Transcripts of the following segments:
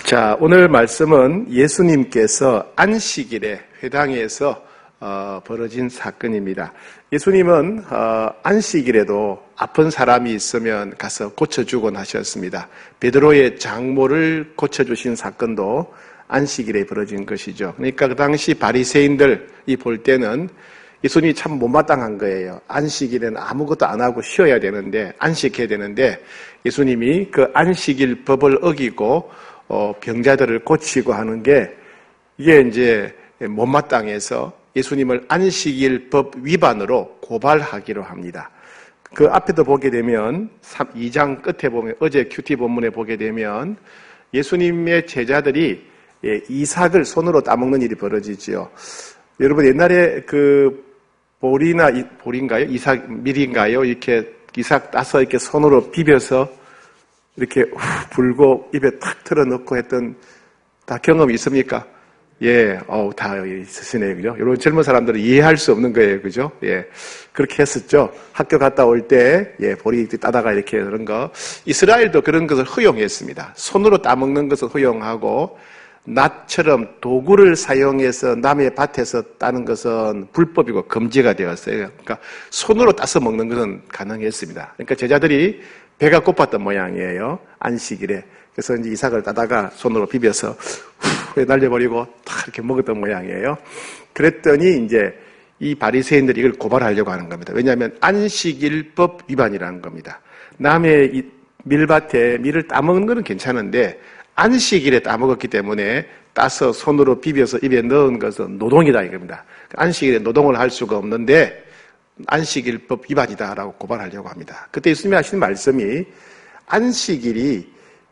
자, 오늘 말씀은 예수님께서 안식일에 회당에서 벌어진 사건입니다. 예수님은 안식일에도 아픈 사람이 있으면 가서 고쳐주곤 하셨습니다. 베드로의 장모를 고쳐주신 사건도 안식일에 벌어진 것이죠. 그러니까 그 당시 바리새인들이 볼 때는 예수님이 참 못마땅한 거예요. 안식일에는 아무것도 안 하고 쉬어야 되는데, 안식해야 되는데 예수님이 그 안식일 법을 어기고 병자들을 고치고 하는 게 이게 이제 못마땅해서 예수님을 안식일법 위반으로 고발하기로 합니다. 그 앞에도 보게 되면 2장 끝에 보면 어제 큐티 본문에 보게 되면 예수님의 제자들이 이삭을 손으로 따먹는 일이 벌어지지요. 여러분 옛날에 그 보리인가요? 밀인가요? 이렇게 이삭 따서 이렇게 손으로 비벼서 이렇게 불고 입에 탁 틀어넣고 했던 다 경험이 있습니까? 예, 다 있으시네요. 그죠? 이런 젊은 사람들은 이해할 수 없는 거예요. 그죠? 예. 그렇게 했었죠. 학교 갔다 올 때, 보리 따다가 이렇게 그런 거. 이스라엘도 그런 것을 허용했습니다. 손으로 따먹는 것을 허용하고, 낫처럼 도구를 사용해서 남의 밭에서 따는 것은 불법이고 금지가 되었어요. 그러니까 손으로 따서 먹는 것은 가능했습니다. 그러니까 제자들이 배가 고팠던 모양이에요. 안식일에. 그래서 이제 이삭을 따다가 손으로 비벼서 날려버리고 탁 이렇게 먹었던 모양이에요. 그랬더니 이제 이 바리새인들이 이걸 고발하려고 하는 겁니다. 왜냐하면 안식일법 위반이라는 겁니다. 남의 밀밭에 밀을 따먹는 것은 괜찮은데 안식일에 따먹었기 때문에 따서 손으로 비벼서 입에 넣은 것은 노동이다 이겁니다. 안식일에 노동을 할 수가 없는데 안식일법 위반이다라고 고발하려고 합니다. 그때 예수님이 하신 말씀이 안식일은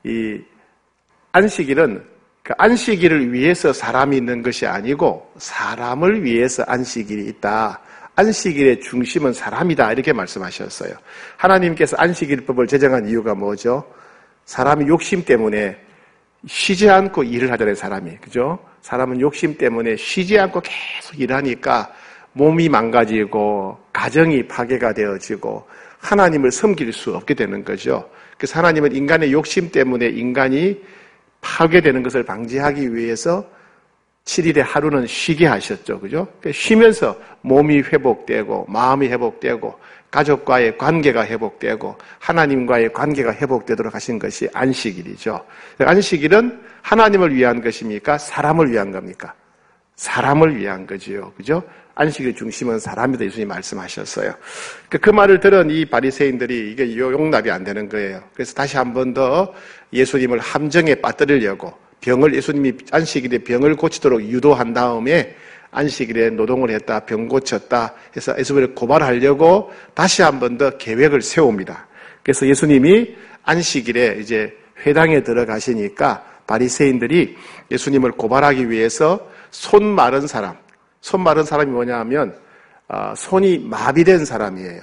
그 안식일을 위해서 사람이 있는 것이 아니고 사람을 위해서 안식일이 있다. 안식일의 중심은 사람이다 이렇게 말씀하셨어요. 하나님께서 안식일법을 제정한 이유가 뭐죠? 사람이 욕심 때문에 쉬지 않고 일을 하잖아요, 사람이. 그죠? 사람은 욕심 때문에 쉬지 않고 계속 일하니까 몸이 망가지고, 가정이 파괴가 되어지고, 하나님을 섬길 수 없게 되는 거죠. 그래서 하나님은 인간의 욕심 때문에 인간이 파괴되는 것을 방지하기 위해서 7일의 하루는 쉬게 하셨죠. 그죠? 쉬면서 몸이 회복되고, 마음이 회복되고, 가족과의 관계가 회복되고 하나님과의 관계가 회복되도록 하신 것이 안식일이죠. 안식일은 하나님을 위한 것입니까? 사람을 위한 겁니까? 사람을 위한 거지요. 그죠? 안식일의 중심은 사람이다 예수님이 말씀하셨어요. 그 말을 들은 이 바리새인들이 이게 용납이 안 되는 거예요. 그래서 다시 한 번 더 예수님을 함정에 빠뜨리려고 예수님이 안식일에 병을 고치도록 유도한 다음에 안식일에 노동을 했다, 병 고쳤다 해서 예수님을 고발하려고 다시 한 번 더 계획을 세웁니다. 그래서 예수님이 안식일에 이제 회당에 들어가시니까 바리새인들이 예수님을 고발하기 위해서 손 마른 사람이 뭐냐 하면 손이 마비된 사람이에요.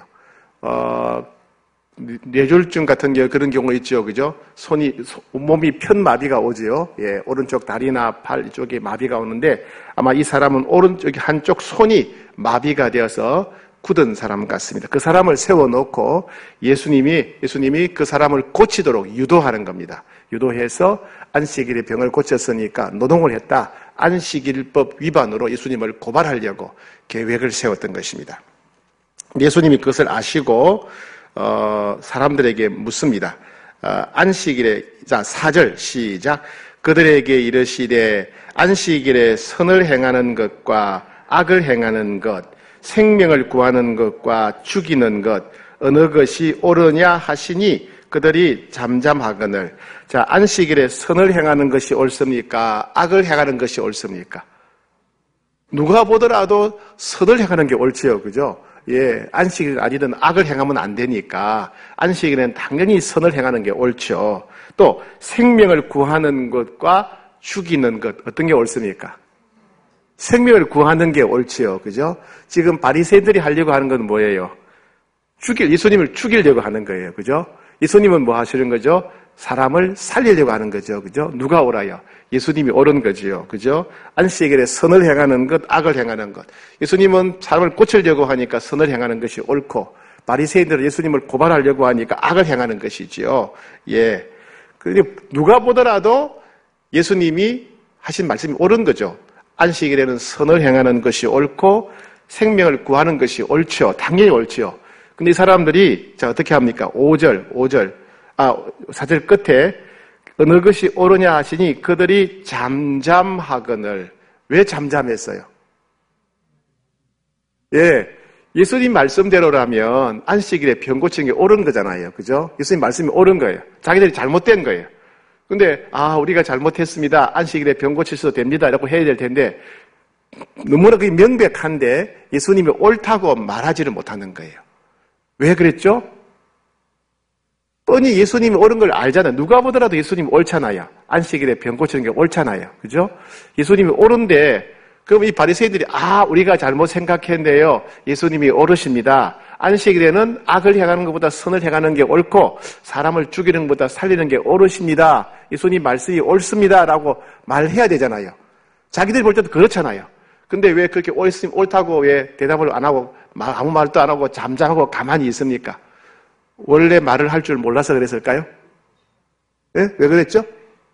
뇌졸중 같은 게 그런 경우 있죠, 그죠? 몸이 편마비가 오지요. 예, 오른쪽 다리나 팔 쪽에 마비가 오는데 아마 이 사람은 오른쪽 한쪽 손이 마비가 되어서 굳은 사람 같습니다. 그 사람을 세워놓고 예수님이 그 사람을 고치도록 유도하는 겁니다. 유도해서 안식일에 병을 고쳤으니까 노동을 했다. 안식일법 위반으로 예수님을 고발하려고 계획을 세웠던 것입니다. 예수님이 그것을 아시고 사람들에게 묻습니다. 안식일에, 자, 4절 시작. 그들에게 이르시되 안식일에 선을 행하는 것과 악을 행하는 것, 생명을 구하는 것과 죽이는 것, 어느 것이 옳으냐 하시니 그들이 잠잠하거늘. 자, 안식일에 선을 행하는 것이 옳습니까? 악을 행하는 것이 옳습니까? 누가 보더라도 선을 행하는 게 옳지요, 그죠? 예, 안식일 아니든 악을 행하면 안 되니까 안식일에는 당연히 선을 행하는 게 옳죠. 또 생명을 구하는 것과 죽이는 것 어떤 게 옳습니까? 생명을 구하는 게 옳지요. 그죠? 지금 바리새인들이 하려고 하는 건 뭐예요? 예수님을 죽이려고 하는 거예요. 그죠? 예수님은 뭐 하시는 거죠? 사람을 살리려고 하는 거죠. 그죠? 누가 옳아요? 예수님이 옳은 거지요. 그죠? 안식일에 선을 행하는 것, 악을 행하는 것. 예수님은 사람을 고치려고 하니까 선을 행하는 것이 옳고, 바리새인들은 예수님을 고발하려고 하니까 악을 행하는 것이지요. 예. 그런데 누가 보더라도 예수님이 하신 말씀이 옳은 거죠. 안식일에는 선을 행하는 것이 옳고 생명을 구하는 것이 옳죠. 당연히 옳죠. 근데 이 사람들이 자 어떻게 합니까? 4절 끝에 어느 것이 옳으냐 하시니 그들이 잠잠하거늘. 왜 잠잠했어요? 예, 예수님 말씀대로라면 안식일에 병 고치는 게 옳은 거잖아요. 그죠? 예수님 말씀이 옳은 거예요. 자기들이 잘못된 거예요. 근데 우리가 잘못했습니다. 안식일에 병 고치셔도 됩니다. 이라고 해야 될 텐데 너무나 그게 명백한데 예수님이 옳다고 말하지를 못하는 거예요. 왜 그랬죠? 뻔히 예수님이 옳은 걸 알잖아요. 누가 보더라도 예수님이 옳잖아요. 안식일에 병 고치는 게 옳잖아요. 그죠? 예수님이 옳은데 그럼 이 바리새인들이 우리가 잘못 생각했는데요. 예수님이 옳으십니다. 안식일에는 악을 행하는 것보다 선을 행하는 게 옳고 사람을 죽이는 것보다 살리는 게 옳으십니다. 예수님 말씀이 옳습니다. 라고 말해야 되잖아요. 자기들이 볼 때도 그렇잖아요. 근데 왜 그렇게 옳다고 왜 대답을 안 하고 아무 말도 안 하고 잠잠하고 가만히 있습니까? 원래 말을 할 줄 몰라서 그랬을까요? 네? 왜 그랬죠?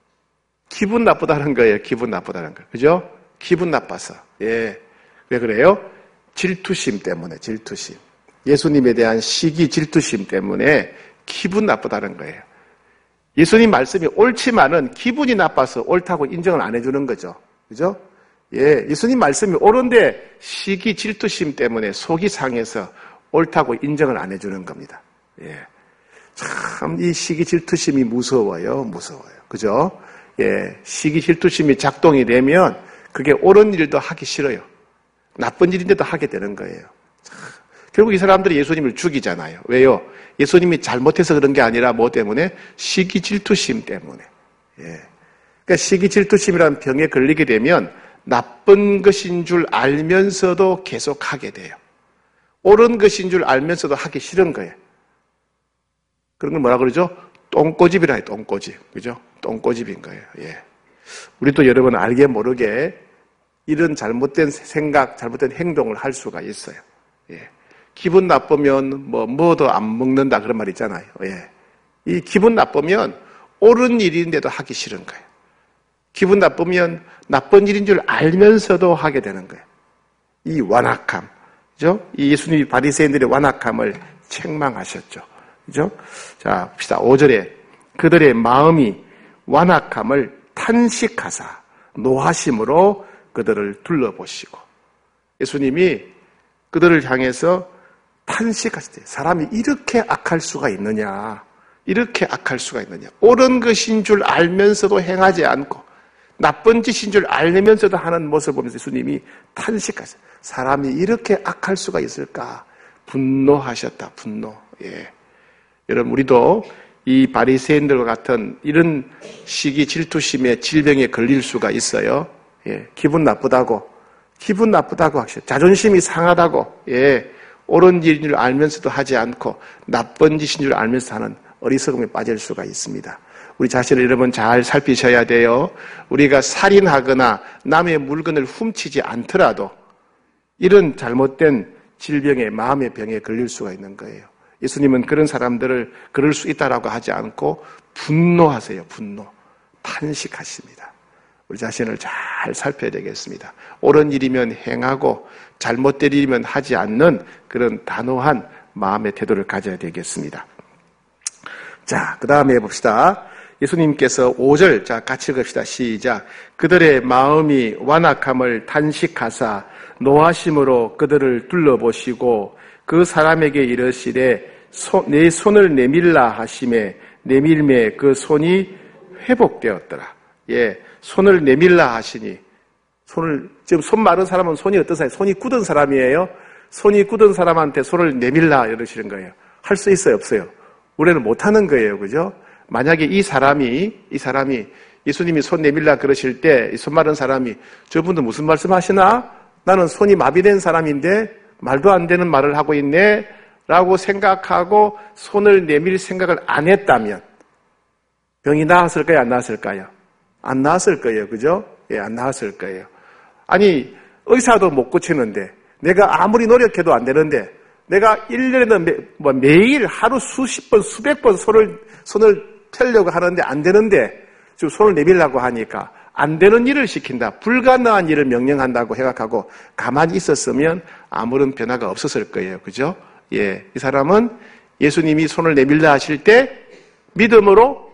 기분 나쁘다는 거예요. 기분 나쁘다는 거. 그죠? 기분 나빠서. 예. 왜 그래요? 질투심 때문에, 질투심. 예수님에 대한 시기 질투심 때문에 기분 나쁘다는 거예요. 예수님 말씀이 옳지만은 기분이 나빠서 옳다고 인정을 안 해주는 거죠. 그죠? 예. 예수님 말씀이 옳은데 시기 질투심 때문에 속이 상해서 옳다고 인정을 안 해주는 겁니다. 예. 참, 이 시기 질투심이 무서워요. 무서워요. 그죠? 예. 시기 질투심이 작동이 되면 그게 옳은 일도 하기 싫어요. 나쁜 일인데도 하게 되는 거예요. 결국 이 사람들이 예수님을 죽이잖아요. 왜요? 예수님이 잘못해서 그런 게 아니라 뭐 때문에? 시기 질투심 때문에. 예. 그러니까 시기 질투심이라는 병에 걸리게 되면 나쁜 것인 줄 알면서도 계속 하게 돼요. 옳은 것인 줄 알면서도 하기 싫은 거예요. 그런 걸 뭐라 그러죠? 똥꼬집이라 해요, 똥꼬집. 그죠? 똥꼬집인 거예요. 예. 우리도 여러분 알게 모르게 이런 잘못된 생각, 잘못된 행동을 할 수가 있어요. 예. 기분 나쁘면 뭐도 안 먹는다 그런 말 있잖아요. 예. 이 기분 나쁘면 옳은 일인데도 하기 싫은 거예요. 기분 나쁘면 나쁜 일인 줄 알면서도 하게 되는 거예요. 이 완악함. 그죠? 이 예수님이 바리새인들의 완악함을 책망하셨죠. 그죠? 자, 봅시다. 5절에 그들의 마음이 완악함을 탄식하사 노하심으로 그들을 둘러보시고 예수님이 그들을 향해서 탄식하시대요. 사람이 이렇게 악할 수가 있느냐? 이렇게 악할 수가 있느냐? 옳은 것인 줄 알면서도 행하지 않고 나쁜 짓인 줄 알면서도 하는 모습을 보면서 예수님이 탄식하셨어요. 사람이 이렇게 악할 수가 있을까? 분노하셨다. 분노. 예. 여러분 우리도 이 바리새인들과 같은 이런 시기 질투심의 질병에 걸릴 수가 있어요. 예. 기분 나쁘다고 하시죠. 자존심이 상하다고. 예. 옳은 일인 줄 알면서도 하지 않고 나쁜 짓인 줄 알면서 하는 어리석음에 빠질 수가 있습니다. 우리 자신을 여러분 잘 살피셔야 돼요. 우리가 살인하거나 남의 물건을 훔치지 않더라도 이런 잘못된 질병에 마음의 병에 걸릴 수가 있는 거예요. 예수님은 그런 사람들을 그럴 수 있다라고 하지 않고 분노하세요. 분노. 탄식하십니다. 우리 자신을 잘 살펴야 되겠습니다. 옳은 일이면 행하고 잘못된 일이면 하지 않는 그런 단호한 마음의 태도를 가져야 되겠습니다. 자, 그 다음에 봅시다. 예수님께서 5절, 자, 같이 읽읍시다. 시작. 그들의 마음이 완악함을 탄식하사 노하심으로 그들을 둘러보시고 그 사람에게 이르시되 내 손을 내밀라 하시매 내밀매 그 손이 회복되었더라. 예, 손을 내밀라 하시니 지금 손 마른 사람은 손이 어떤 사람이에요? 손이 굳은 사람이에요? 손이 굳은 사람한테 손을 내밀라 이러시는 거예요. 할 수 있어요? 없어요? 우리는 못하는 거예요. 그죠? 만약에 이 사람이 예수님이 손 내밀라 그러실 때 손 마른 사람이 저분도 무슨 말씀 하시나? 나는 손이 마비된 사람인데 말도 안 되는 말을 하고 있네 라고 생각하고 손을 내밀 생각을 안 했다면 병이 나았을까요? 안 나았을까요? 안 나았을 거예요. 그죠? 예, 안 나았을 거예요. 아니 의사도 못 고치는데 내가 아무리 노력해도 안 되는데 내가 1년에는 매일 하루 수십 번 수백 번 손을 펴려고 하는데 안 되는데 손을 내밀라고 하니까 안 되는 일을 시킨다, 불가능한 일을 명령한다고 생각하고 가만히 있었으면 아무런 변화가 없었을 거예요. 그죠? 예, 이 사람은 예수님이 손을 내밀라 하실 때 믿음으로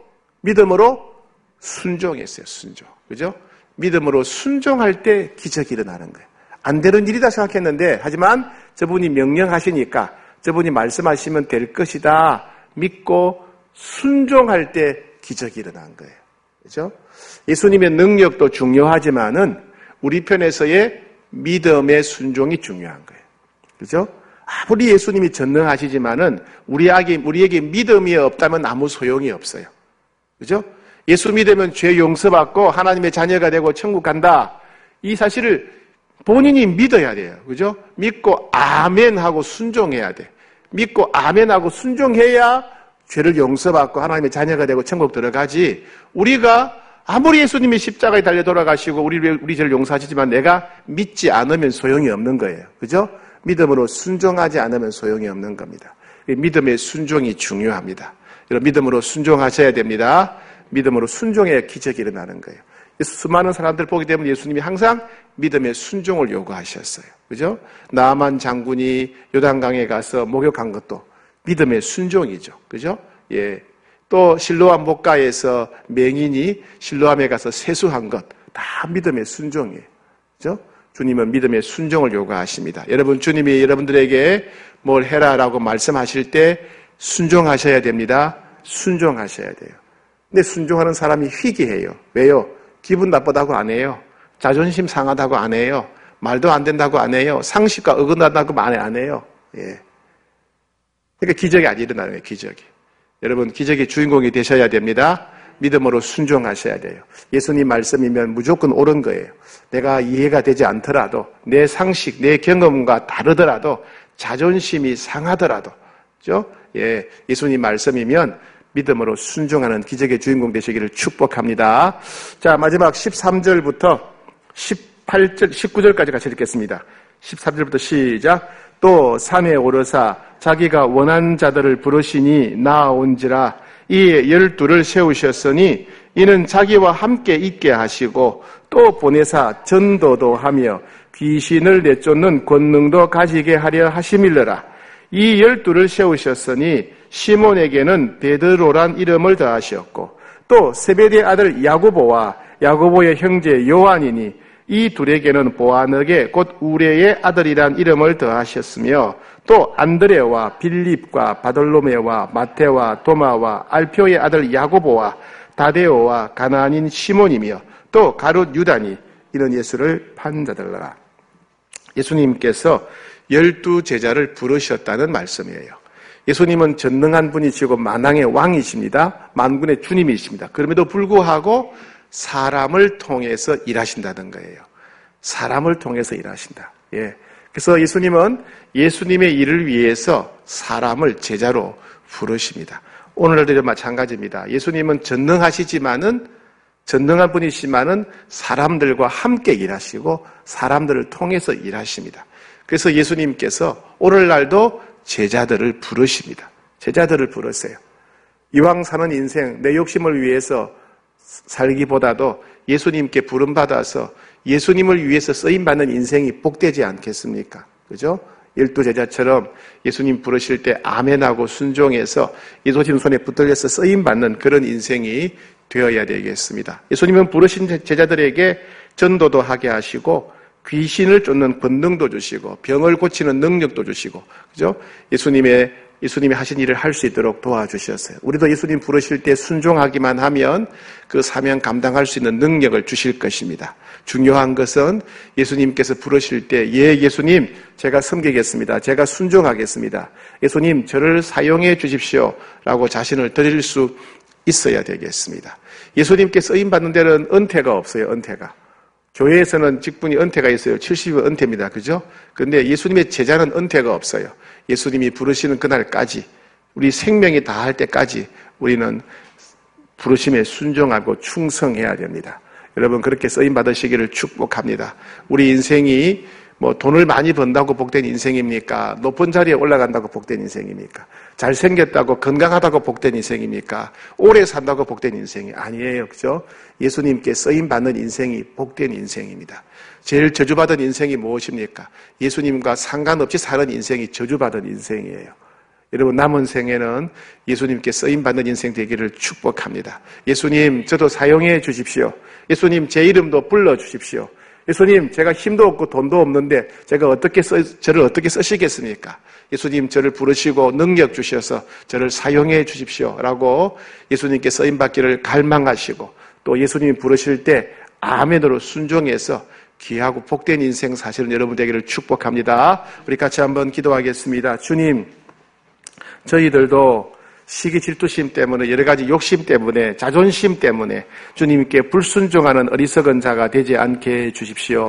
순종했어요. 순종. 그죠? 믿음으로 순종할 때 기적이 일어나는 거예요. 안 되는 일이다 생각했는데, 하지만 저분이 명령하시니까, 저분이 말씀하시면 될 것이다 믿고 순종할 때 기적이 일어난 거예요. 그죠? 예수님의 능력도 중요하지만은 우리 편에서의 믿음의 순종이 중요한 거예요. 그죠? 아무리 예수님이 전능하시지만은 우리에게 믿음이 없다면 아무 소용이 없어요. 그죠? 예수 믿으면 죄 용서받고 하나님의 자녀가 되고 천국 간다. 이 사실을 본인이 믿어야 돼요. 그죠? 믿고 아멘 하고 순종해야 돼. 믿고 아멘 하고 순종해야 죄를 용서받고 하나님의 자녀가 되고 천국 들어가지. 우리가 아무리 예수님이 십자가에 달려 돌아가시고 우리 죄를 용서하시지만 내가 믿지 않으면 소용이 없는 거예요. 그죠? 믿음으로 순종하지 않으면 소용이 없는 겁니다. 믿음의 순종이 중요합니다. 여러분, 믿음으로 순종하셔야 됩니다. 믿음으로 순종해야 기적이 일어나는 거예요. 수많은 사람들 보게 되면 예수님이 항상 믿음의 순종을 요구하셨어요. 그죠? 나아만 장군이 요단강에 가서 목욕한 것도 믿음의 순종이죠. 그죠? 예. 또 실로암 목가에서 맹인이 실로암에 가서 세수한 것 다 믿음의 순종이에요. 그죠? 주님은 믿음의 순종을 요구하십니다. 여러분, 주님이 여러분들에게 뭘 해라라고 말씀하실 때 순종하셔야 됩니다. 순종하셔야 돼요. 근데 순종하는 사람이 희귀해요. 왜요? 기분 나쁘다고 안 해요. 자존심 상하다고 안 해요. 말도 안 된다고 안 해요. 상식과 어긋난다고 말 안 해요. 예. 그러니까 기적이 안 일어나는 거예요. 기적이. 여러분, 기적의 주인공이 되셔야 됩니다. 믿음으로 순종하셔야 돼요. 예수님 말씀이면 무조건 옳은 거예요. 내가 이해가 되지 않더라도, 내 상식, 내 경험과 다르더라도, 자존심이 상하더라도, 그죠? 예, 예수님 말씀이면 믿음으로 순종하는 기적의 주인공 되시기를 축복합니다. 자, 마지막 13절부터 18절, 19절까지 같이 읽겠습니다. 13절부터 시작. 또 산에 오르사 자기가 원한 자들을 부르시니 나아온지라. 이 12를 세우셨으니 이는 자기와 함께 있게 하시고 또 보내사 전도도 하며 귀신을 내쫓는 권능도 가지게 하려 하심일러라. 이 12를 세우셨으니 시몬에게는 베드로란 이름을 더하셨고 또 세베대 아들 야고보와 야고보의 형제 요한이니 이 둘에게는 보아너게 곧 우레의 아들이란 이름을 더하셨으며 또 안드레와 빌립과 바돌로메와 마테와 도마와 알표의 아들 야고보와 다데오와 가나안인 시몬이며 또 가룟 유다니 이런 예수를 판 자들라. 예수님께서 12제자를 부르셨다는 말씀이에요. 예수님은 전능한 분이시고 만왕의 왕이십니다. 만군의 주님이십니다. 그럼에도 불구하고 사람을 통해서 일하신다는 거예요. 사람을 통해서 일하신다. 예. 그래서 예수님은 예수님의 일을 위해서 사람을 제자로 부르십니다. 오늘날도 마찬가지입니다. 예수님은 전능한 분이시지만은 사람들과 함께 일하시고 사람들을 통해서 일하십니다. 그래서 예수님께서 오늘날도 제자들을 부르십니다. 제자들을 부르세요. 이왕 사는 인생 내 욕심을 위해서 살기보다도 예수님께 부름받아서 예수님을 위해서 쓰임받는 인생이 복되지 않겠습니까? 그죠? 12제자처럼 예수님 부르실 때 아멘하고 순종해서 예수님 손에 붙들려서 쓰임받는 그런 인생이 되어야 되겠습니다. 예수님은 부르신 제자들에게 전도도 하게 하시고 귀신을 쫓는 권능도 주시고 병을 고치는 능력도 주시고, 그죠? 예수님이 하신 일을 할 수 있도록 도와주셨어요. 우리도 예수님 부르실 때 순종하기만 하면 그 사명 감당할 수 있는 능력을 주실 것입니다. 중요한 것은 예수님께서 부르실 때, 예, 예수님, 제가 섬기겠습니다. 제가 순종하겠습니다. 예수님, 저를 사용해 주십시오. 라고 자신을 드릴 수 있어야 되겠습니다. 예수님께 쓰임받는 데는 은퇴가 없어요, 은퇴가. 교회에서는 직분이 은퇴가 있어요. 70은 은퇴입니다. 그죠? 근데 예수님의 제자는 은퇴가 없어요. 예수님이 부르시는 그날까지, 우리 생명이 다할 때까지 우리는 부르심에 순종하고 충성해야 됩니다. 여러분, 그렇게 쓰임 받으시기를 축복합니다. 우리 인생이 뭐 돈을 많이 번다고 복된 인생입니까? 높은 자리에 올라간다고 복된 인생입니까? 잘생겼다고 건강하다고 복된 인생입니까? 오래 산다고 복된 인생이 아니에요. 그죠? 예수님께 쓰임받는 인생이 복된 인생입니다. 제일 저주받은 인생이 무엇입니까? 예수님과 상관없이 사는 인생이 저주받은 인생이에요. 여러분 남은 생에는 예수님께 쓰임받는 인생 되기를 축복합니다. 예수님 저도 사용해 주십시오. 예수님 제 이름도 불러주십시오. 예수님 제가 힘도 없고 돈도 없는데 제가 저를 어떻게 쓰시겠습니까? 예수님 저를 부르시고 능력 주셔서 저를 사용해 주십시오 라고 예수님께 쓰임받기를 갈망하시고 또 예수님이 부르실 때 아멘으로 순종해서 귀하고 복된 인생 사시는 여러분 되기를 축복합니다. 우리 같이 한번 기도하겠습니다. 주님, 저희들도 시기 질투심 때문에 여러 가지 욕심 때문에 자존심 때문에 주님께 불순종하는 어리석은 자가 되지 않게 해 주십시오.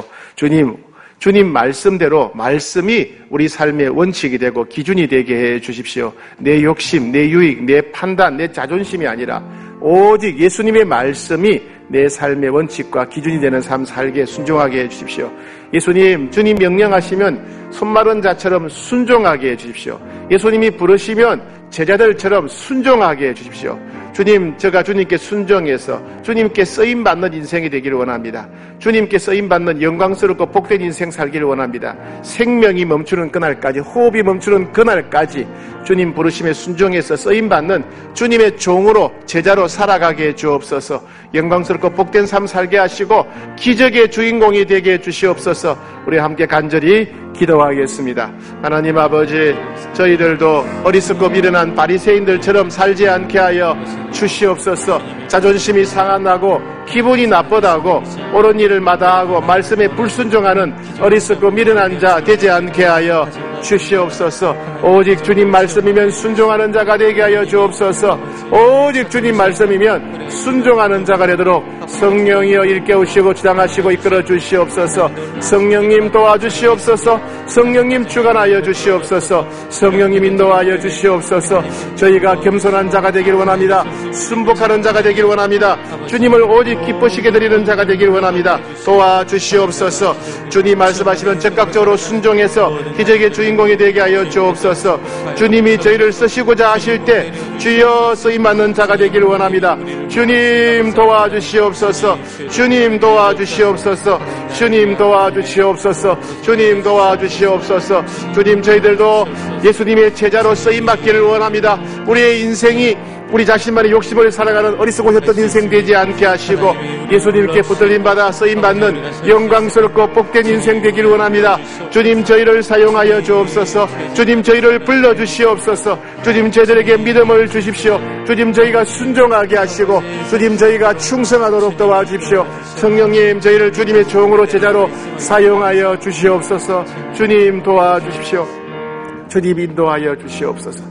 주님 말씀대로 말씀이 우리 삶의 원칙이 되고 기준이 되게 해 주십시오. 내 욕심, 내 유익, 내 판단, 내 자존심이 아니라 오직 예수님의 말씀이 내 삶의 원칙과 기준이 되는 삶 살게 순종하게 해 주십시오. 예수님, 주님 명령하시면 손마른 자처럼 순종하게 해 주십시오. 예수님이 부르시면 제자들처럼 순종하게 해 주십시오. 주님, 제가 주님께 순종해서 주님께 쓰임받는 인생이 되기를 원합니다. 주님께 쓰임받는 영광스럽고 복된 인생 살기를 원합니다. 생명이 멈추는 그날까지, 호흡이 멈추는 그날까지 주님 부르심에 순종해서 쓰임받는 주님의 종으로 제자로 살아가게 해 주옵소서. 영광스럽고 복된 삶 살게 하시고 기적의 주인공이 되게 해 주시옵소서. 우리 함께 간절히 기도하겠습니다. 하나님 아버지, 저희들도 어리석고 미련한 바리새인들처럼 살지 않게 하여 주시옵소서. 자존심이 상하고 기분이 나쁘다고 옳은 일을 마다하고 말씀에 불순종하는 어리석고 미련한 자 되지 않게 하여 주시옵소서. 오직 주님 말씀이면 순종하는 자가 되게 하여 주옵소서. 오직 주님 말씀이면 순종하는 자가 되도록 성령이여 일깨우시고 주장하시고 이끌어 주시옵소서. 성령님 도와주시옵소서. 성령님 주관하여 주시옵소서. 성령님 인도하여 주시옵소서. 저희가 겸손한 자가 되길 원합니다. 순복하는 자가 되길 원합니다. 주님을 오직 기쁘시게 드리는 자가 되길 원합니다. 도와주시옵소서. 주님 말씀하시면 적극적으로 순종해서 기적의 주인공이 되게 하여 주옵소서. 주님이 저희를 쓰시고자 하실 때 주여 쓰임받는 자가 되길 원합니다. 주님 도와주시옵소서. 주님 도와주시옵소서. 주님 도와주시옵소서. 주님 도와주시옵소서. 주님, 저희들도 예수님의 제자로 쓰임받기를 원합니다. 우리의 인생이 우리 자신만의 욕심을 살아가는 어리석으셨던 인생 되지 않게 하시고 예수님께 붙들림받아 쓰임받는 영광스럽고 복된 인생 되기를 원합니다. 주님, 저희를 사용하여 주옵소서. 주님, 저희를 불러주시옵소서. 주님, 저희들에게 믿음을 주십시오. 주님, 저희가 순종하게 하시고 주님, 저희가 충성하도록 도와주십시오. 성령님, 저희를 주님의 종으로 제자로 사용하여 주시옵소서. 주님, 도와주십시오. 주님, 인도하여 주시옵소서.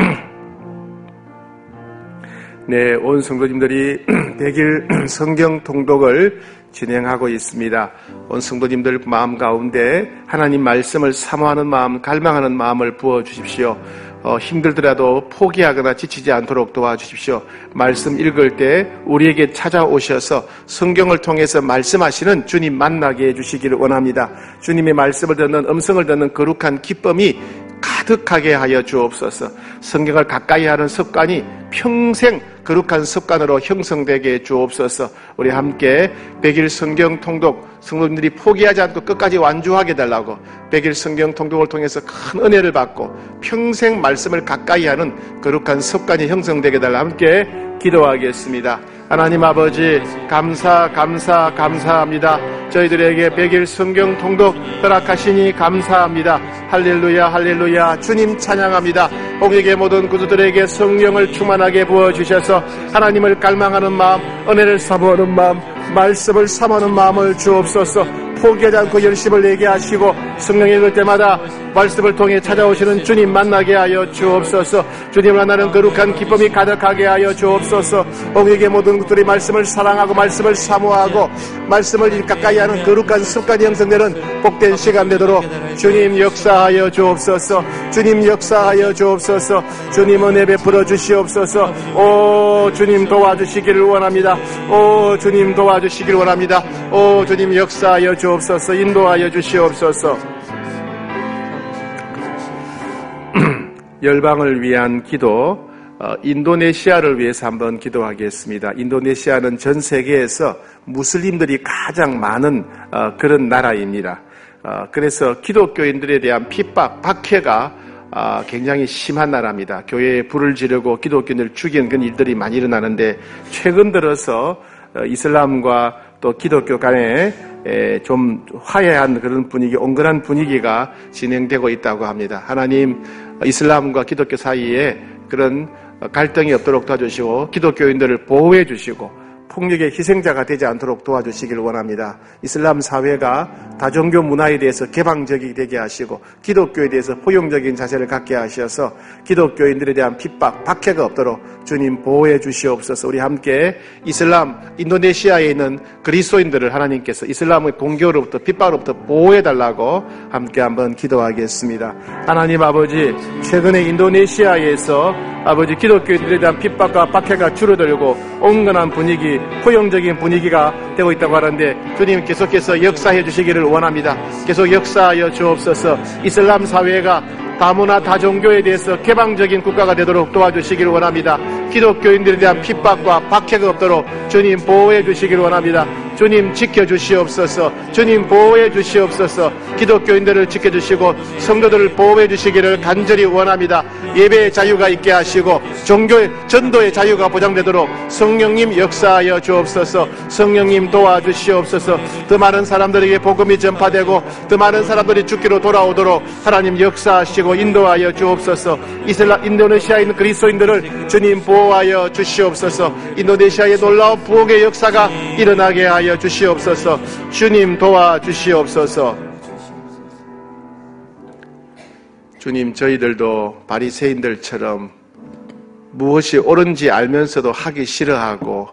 네, 온 성도님들이 100일 성경 통독을 진행하고 있습니다. 온 성도님들 마음 가운데 하나님 말씀을 사모하는 마음, 갈망하는 마음을 부어주십시오. 힘들더라도 포기하거나 지치지 않도록 도와주십시오. 말씀 읽을 때 우리에게 찾아오셔서 성경을 통해서 말씀하시는 주님 만나게 해주시기를 원합니다. 주님의 말씀을 듣는, 음성을 듣는 거룩한 기쁨이 가득하게 하여 주옵소서. 성경을 가까이 하는 습관이 평생 거룩한 습관으로 형성되게 해 주옵소서. 우리 함께 100일 성경 통독, 성도님들이 포기하지 않고 끝까지 완주하게 달라고 100일 성경 통독을 통해서 큰 은혜를 받고 평생 말씀을 가까이 하는 거룩한 습관이 형성되게 달라 함께 기도하겠습니다. 하나님 아버지, 감사합니다. 저희들에게 100일 성경 통독 허락하시니 감사합니다. 할렐루야, 할렐루야. 주님 찬양합니다. 복역의 모든 구주들에게 성령을 충만하게 부어주셔서 하나님을 갈망하는 마음, 은혜를 사모하는 마음, 말씀을 사모하는 마음을 주옵소서. 포기하지 않고 열심을 내게 하시고 성령이 올 때마다 말씀을 통해 찾아오시는 주님 만나게 하여 주옵소서. 주님 만나는 거룩한 기쁨이 가득하게 하여 주옵소서. 우리에게 모든 것들이 말씀을 사랑하고 말씀을 사모하고 말씀을 가까이 하는 거룩한 습관이 형성되는 복된 시간 되도록 주님 역사하여 주옵소서. 주님 역사하여 주옵소서. 주님 은혜 베풀어 주시옵소서. 오 주님 도와주시기를 원합니다. 오 주님 도와주시기를 원합니다. 오 주님 역사하여 주옵소서. 인도하여 주시옵소서. 열방을 위한 기도, 인도네시아를 위해서 한번 기도하겠습니다. 인도네시아는 전 세계에서 무슬림들이 가장 많은 그런 나라입니다. 그래서 기독교인들에 대한 핍박, 박해가 굉장히 심한 나라입니다. 교회에 불을 지르고 기독교인을 죽이는 그런 일들이 많이 일어나는데 최근 들어서 이슬람과 또 기독교 간에 좀 화해한 그런 분위기, 온건한 분위기가 진행되고 있다고 합니다. 하나님 이슬람과 기독교 사이에 그런 갈등이 없도록 도와주시고 기독교인들을 보호해 주시고 폭력의 희생자가 되지 않도록 도와주시길 원합니다. 이슬람 사회가 다종교 문화에 대해서 개방적이 되게 하시고 기독교에 대해서 포용적인 자세를 갖게 하셔서 기독교인들에 대한 핍박, 박해가 없도록 주님 보호해 주시옵소서. 우리 함께 이슬람, 인도네시아에 있는 그리스도인들을 하나님께서 이슬람의 공격으로부터 핍박으로부터 보호해 달라고 함께 한번 기도하겠습니다. 하나님 아버지, 최근에 인도네시아에서 아버지 기독교인들에 대한 핍박과 박해가 줄어들고 온건한 분위기, 포용적인 분위기가 되고 있다고 하는데 주님 계속해서 역사해 주시기를 원합니다. 계속 역사하여 주옵소서. 이슬람 사회가 다문화 다종교에 대해서 개방적인 국가가 되도록 도와주시기를 원합니다. 기독교인들에 대한 핍박과 박해가 없도록 주님 보호해 주시기를 원합니다. 주님 지켜주시옵소서. 주님 보호해 주시옵소서. 기독교인들을 지켜주시고 성도들을 보호해 주시기를 간절히 원합니다. 예배의 자유가 있게 하시고 종교의 전도의 자유가 보장되도록 성령님 역사하여 주옵소서. 성령님 도와주시옵소서. 더 많은 사람들에게 복음이 전파되고 더 많은 사람들이 주께로 돌아오도록 하나님 역사하시고 인도하여 주옵소서. 인도네시아에 있는 그리스도인들을 주님 보호하여 주시옵소서. 인도네시아의 놀라운 부흥의 역사가 일어나게 하여 주시옵소서. 주님 도와주시옵소서. 주님, 저희들도 바리새인들처럼 무엇이 옳은지 알면서도 하기 싫어하고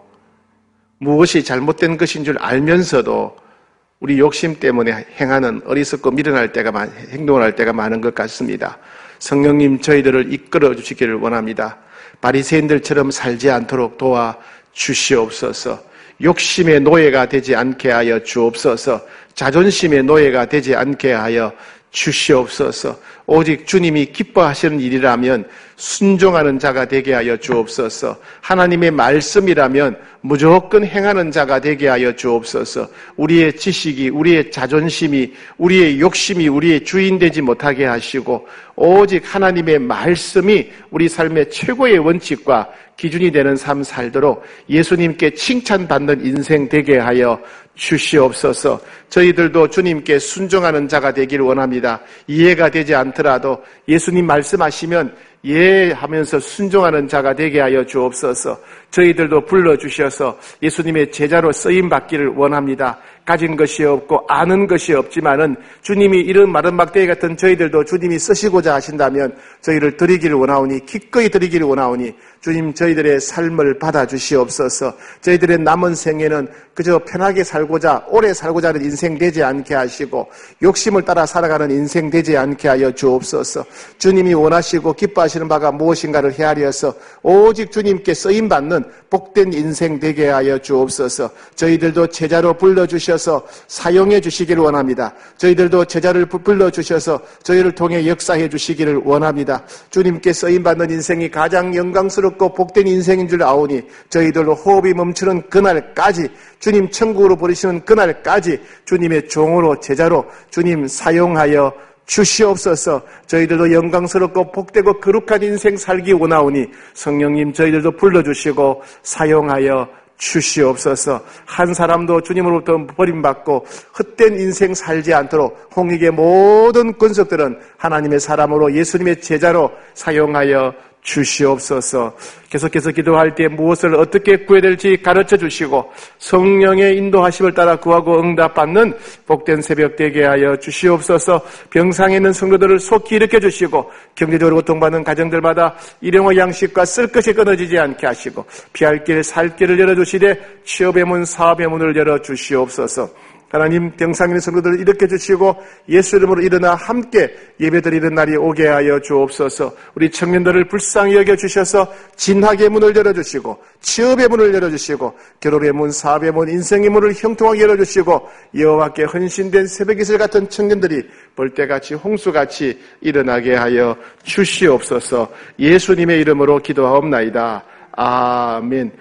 무엇이 잘못된 것인 줄 알면서도 우리 욕심 때문에 행하는 어리석고 미련할 때가 행동을 할 때가 많은 것 같습니다. 성령님 저희들을 이끌어 주시기를 원합니다. 바리새인들처럼 살지 않도록 도와 주시옵소서. 욕심의 노예가 되지 않게 하여 주옵소서. 자존심의 노예가 되지 않게 하여 주시옵소서. 오직 주님이 기뻐하시는 일이라면 순종하는 자가 되게 하여 주옵소서. 하나님의 말씀이라면 무조건 행하는 자가 되게 하여 주옵소서. 우리의 지식이, 우리의 자존심이, 우리의 욕심이 우리의 주인 되지 못하게 하시고 오직 하나님의 말씀이 우리 삶의 최고의 원칙과 기준이 되는 삶 살도록 예수님께 칭찬받는 인생 되게 하여 주시옵소서. 저희들도 주님께 순종하는 자가 되기를 원합니다. 이해가 되지 않더라도 예수님 말씀하시면 예 하면서 순종하는 자가 되게 하여 주옵소서. 저희들도 불러주셔서 예수님의 제자로 쓰임받기를 원합니다. 가진 것이 없고 아는 것이 없지만은 주님이 이런 마른 막대기 같은 저희들도 주님이 쓰시고자 하신다면 저희를 드리기를 원하오니 기꺼이 드리기를 원하오니 주님 저희들의 삶을 받아주시옵소서. 저희들의 남은 생에는 그저 편하게 살고자 오래 살고자 하는 인생 되지 않게 하시고 욕심을 따라 살아가는 인생 되지 않게 하여 주옵소서. 주님이 원하시고 기뻐하시는 바가 무엇인가를 헤아려서 오직 주님께 쓰임받는 복된 인생 되게 하여 주옵소서. 저희들도 제자로 불러주셔서 사용해 주시기를 원합니다. 저희들도 제자를 불러주셔서 저희를 통해 역사해 주시기를 원합니다. 주님께 쓰임받는 인생이 가장 영광스럽고 복된 인생인 줄 아오니 저희들로 호흡이 멈추는 그날까지 주님 천국으로 부르시는 그날까지 주님의 종으로 제자로 주님 사용하여 주시옵소서. 저희들도 영광스럽고 복되고 거룩한 인생 살기 원하오니 성령님 저희들도 불러주시고 사용하여 주시옵소서. 한 사람도 주님으로부터 버림받고 헛된 인생 살지 않도록 홍익의 모든 권속들은 하나님의 사람으로 예수님의 제자로 사용하여 주시옵소서. 계속해서 기도할 때 무엇을 어떻게 구해야 될지 가르쳐 주시고 성령의 인도하심을 따라 구하고 응답받는 복된 새벽 되게 하여 주시옵소서. 병상에 있는 성도들을 속히 일으켜 주시고 경제적으로 고통받는 가정들마다 일용할 양식과 쓸 것이 끊어지지 않게 하시고 피할 길 살 길을 열어주시되 취업의 문 사업의 문을 열어주시옵소서. 하나님, 병상에 있는 성도들을 일으켜 주시고 예수 이름으로 일어나 함께 예배드리는 날이 오게 하여 주옵소서. 우리 청년들을 불쌍히 여겨주셔서 진학의 문을 열어주시고 취업의 문을 열어주시고 결혼의 문, 사업의 문, 인생의 문을 형통하게 열어주시고 여호와께 헌신된 새벽이슬 같은 청년들이 벌떼같이 홍수같이 일어나게 하여 주시옵소서. 예수님의 이름으로 기도하옵나이다. 아멘.